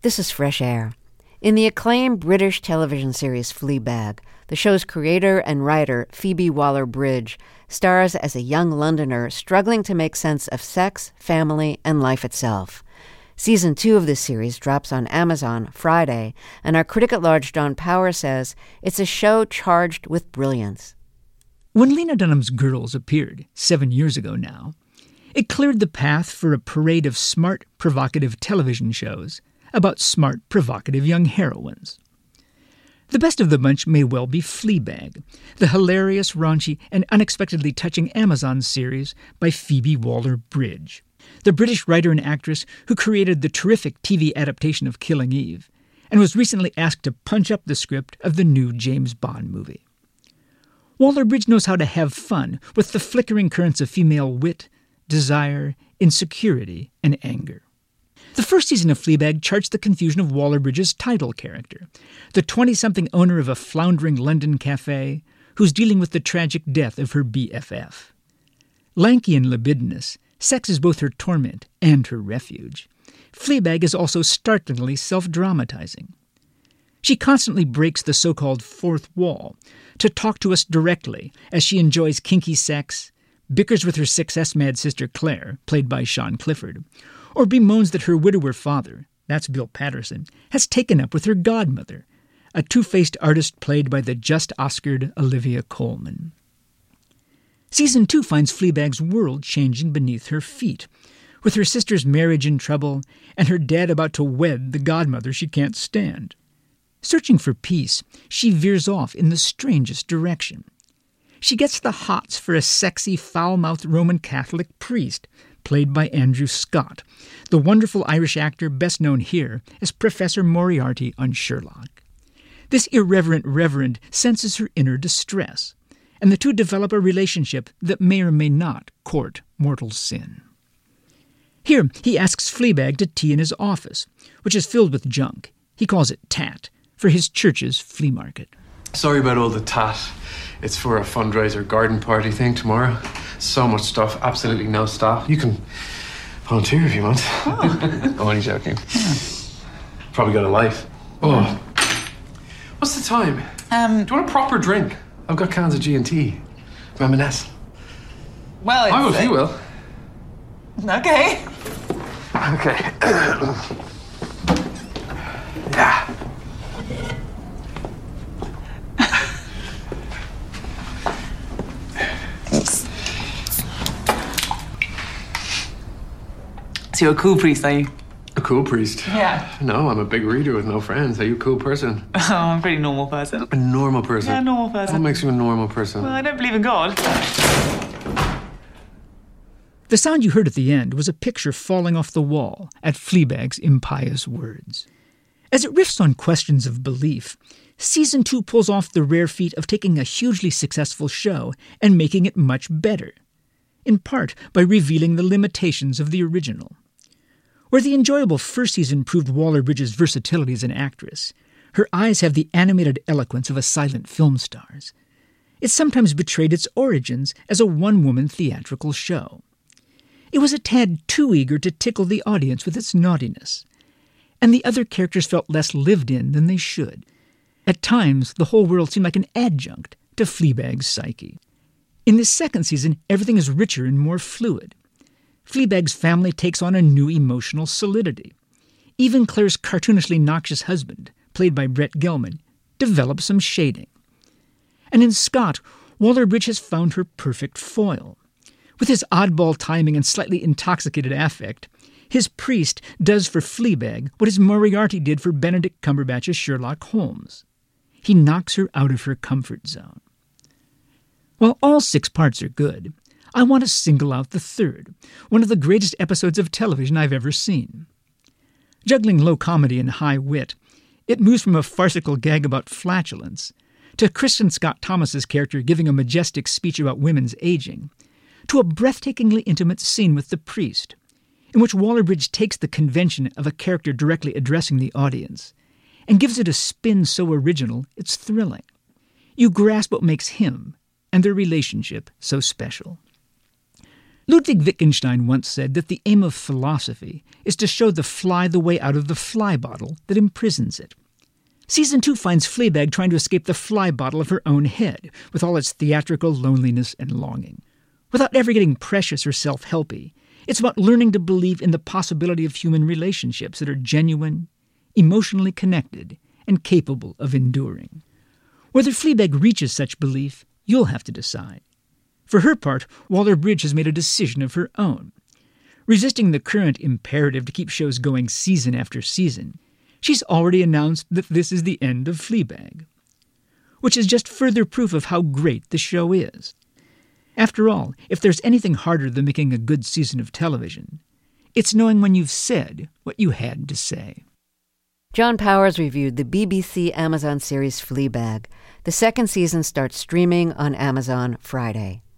This is Fresh Air. In the acclaimed British television series Fleabag, the show's creator and writer, Phoebe Waller-Bridge, stars as a young Londoner struggling to make sense of sex, family, and life itself. Season 2 of this series drops on Amazon Friday, and our critic at large, John Power, says it's a show charged with brilliance. When Lena Dunham's Girls appeared 7 years ago now, it cleared the path for a parade of smart, provocative television shows about smart, provocative young heroines. The best of the bunch may well be Fleabag, the hilarious, raunchy, and unexpectedly touching Amazon series by Phoebe Waller-Bridge, the British writer and actress who created the terrific TV adaptation of Killing Eve, and was recently asked to punch up the script of the new James Bond movie. Waller-Bridge knows how to have fun with the flickering currents of female wit, desire, insecurity, and anger. The first season of Fleabag charts the confusion of Waller-Bridge's title character, the 20-something owner of a floundering London cafe who's dealing with the tragic death of her BFF. Lanky and libidinous, sex is both her torment and her refuge. Fleabag is also startlingly self-dramatizing. She constantly breaks the so-called fourth wall to talk to us directly as she enjoys kinky sex, bickers with her success-mad sister Claire, played by Sean Clifford, or bemoans that her widower father, that's Bill Patterson, has taken up with her godmother, a two-faced artist played by the just-Oscared Olivia Colman. Season 2 finds Fleabag's world changing beneath her feet, with her sister's marriage in trouble and her dad about to wed the godmother she can't stand. Searching for peace, she veers off in the strangest direction. She gets the hots for a sexy, foul-mouthed Roman Catholic priest, played by Andrew Scott, the wonderful Irish actor best known here as Professor Moriarty on Sherlock. This irreverent reverend senses her inner distress, and the two develop a relationship that may or may not court mortal sin. Here, he asks Fleabag to tea in his office, which is filled with junk. He calls it tat, for his church's flea market. Sorry about all the tat. It's for a fundraiser garden party thing tomorrow. So much stuff, absolutely no staff. You can volunteer if you want. Oh. I'm only joking. Yeah. Probably got a life. Oh. What's the time? Do you want a proper drink? I've got cans of G&T. Reminisce. Well, it's... I will if you will. Okay. Okay. Yeah. So you're a cool priest, are you? A cool priest? Yeah. No, I'm a big reader with no friends. Are you a cool person? Oh, I'm a pretty normal person. A normal person? Yeah, a normal person. What makes you a normal person? Well, I don't believe in God. The sound you heard at the end was a picture falling off the wall at Fleabag's impious words. As it riffs on questions of belief, Season 2 pulls off the rare feat of taking a hugely successful show and making it much better, in part by revealing the limitations of the original. Where the enjoyable first season proved Waller-Bridge's versatility as an actress, her eyes have the animated eloquence of a silent film star's. It sometimes betrayed its origins as a one-woman theatrical show. It was a tad too eager to tickle the audience with its naughtiness, and the other characters felt less lived in than they should. At times, the whole world seemed like an adjunct to Fleabag's psyche. In this second season, everything is richer and more fluid. Fleabag's family takes on a new emotional solidity. Even Claire's cartoonishly noxious husband, played by Brett Gelman, develops some shading. And in Scott, Waller-Bridge has found her perfect foil. With his oddball timing and slightly intoxicated affect, his priest does for Fleabag what his Moriarty did for Benedict Cumberbatch's Sherlock Holmes. He knocks her out of her comfort zone. While all 6 parts are good, I want to single out the third, one of the greatest episodes of television I've ever seen. Juggling low comedy and high wit, it moves from a farcical gag about flatulence to Kristen Scott Thomas's character giving a majestic speech about women's aging, to a breathtakingly intimate scene with the priest, in which Waller-Bridge takes the convention of a character directly addressing the audience and gives it a spin so original it's thrilling. You grasp what makes him and their relationship so special. Ludwig Wittgenstein once said that the aim of philosophy is to show the fly the way out of the fly bottle that imprisons it. Season 2 finds Fleabag trying to escape the fly bottle of her own head, with all its theatrical loneliness and longing. Without ever getting precious or self-helpy, it's about learning to believe in the possibility of human relationships that are genuine, emotionally connected, and capable of enduring. Whether Fleabag reaches such belief, you'll have to decide. For her part, Waller-Bridge has made a decision of her own. Resisting the current imperative to keep shows going season after season, she's already announced that this is the end of Fleabag, which is just further proof of how great the show is. After all, if there's anything harder than making a good season of television, it's knowing when you've said what you had to say. John Powers reviewed the BBC Amazon series Fleabag. The second season starts streaming on Amazon Friday.